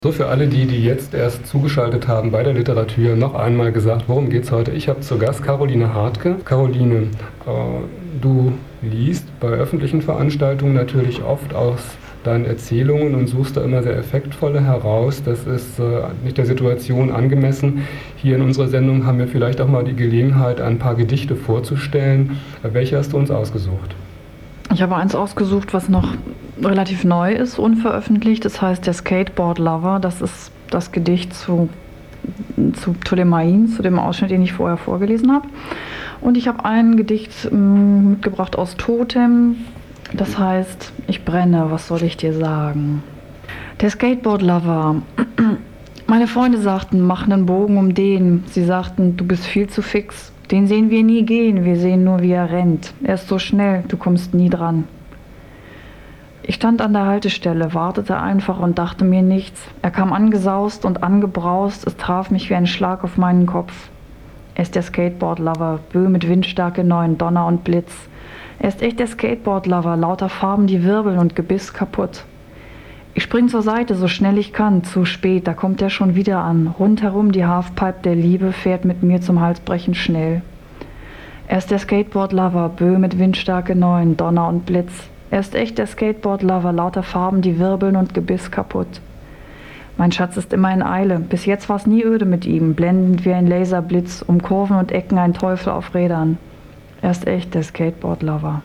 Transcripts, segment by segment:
So, für alle die jetzt erst zugeschaltet haben bei der Literatur, noch einmal gesagt, worum geht es heute? Ich habe zu Gast Caroline Hartke. Caroline, du liest bei öffentlichen Veranstaltungen natürlich oft aus deinen Erzählungen und suchst da immer sehr effektvolle heraus. Das ist nicht der Situation angemessen. Hier in unserer Sendung haben wir vielleicht auch mal die Gelegenheit, ein paar Gedichte vorzustellen. Welche hast du uns ausgesucht? Ich habe eins ausgesucht, was noch relativ neu ist, unveröffentlicht. Das heißt der Skateboard Lover. Das ist das Gedicht zu Ptolemäen, zu dem Ausschnitt, den ich vorher vorgelesen habe. Und ich habe ein Gedicht mitgebracht aus Totem. Das heißt, ich brenne, was soll ich dir sagen? Der Skateboard Lover. Meine Freunde sagten, mach einen Bogen um den. Sie sagten, du bist viel zu fix. Den sehen wir nie gehen, wir sehen nur, wie er rennt. Er ist so schnell, du kommst nie dran. Ich stand an der Haltestelle, wartete einfach und dachte mir nichts. Er kam angesaust und angebraust, es traf mich wie ein Schlag auf meinen Kopf. Er ist der Skateboard-Lover, Bö mit Windstärke 9, Donner und Blitz. Er ist echt der Skateboard-Lover, lauter Farben, die wirbeln und Gebiss kaputt. Ich spring zur Seite, so schnell ich kann, zu spät, da kommt er schon wieder an. Rundherum die Halfpipe der Liebe fährt mit mir zum Halsbrechen schnell. Er ist der Skateboard-Lover, Bö mit Windstärke 9, Donner und Blitz. Er ist echt der Skateboard-Lover, lauter Farben, die wirbeln und Gebiss kaputt. Mein Schatz ist immer in Eile, bis jetzt war's nie öde mit ihm, blendend wie ein Laserblitz, um Kurven und Ecken ein Teufel auf Rädern. Er ist echt der Skateboard-Lover.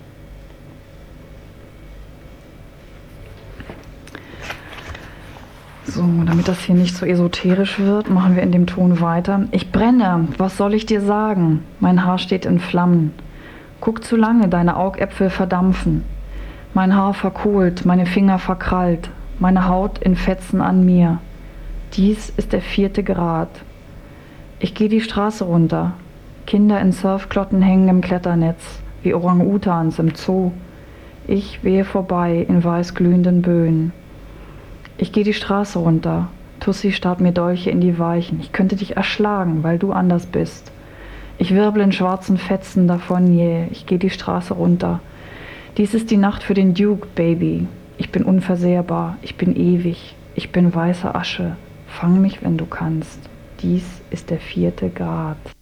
So, damit das hier nicht so esoterisch wird, machen wir in dem Ton weiter. Ich brenne, was soll ich dir sagen? Mein Haar steht in Flammen. Guck zu lange, deine Augäpfel verdampfen. Mein Haar verkohlt, meine Finger verkrallt, meine Haut in Fetzen an mir. Dies ist der 4. Grad. Ich gehe die Straße runter. Kinder in Surfklotten hängen im Kletternetz, wie Orang-Utans im Zoo. Ich wehe vorbei in weißglühenden Böen. Ich gehe die Straße runter. Tussi starrt mir Dolche in die Weichen. Ich könnte dich erschlagen, weil du anders bist. Ich wirbel in schwarzen Fetzen davon, yeah. Ich gehe die Straße runter. Dies ist die Nacht für den Duke, Baby. Ich bin unversehrbar. Ich bin ewig. Ich bin weiße Asche. Fang mich, wenn du kannst. Dies ist der 4. Grad.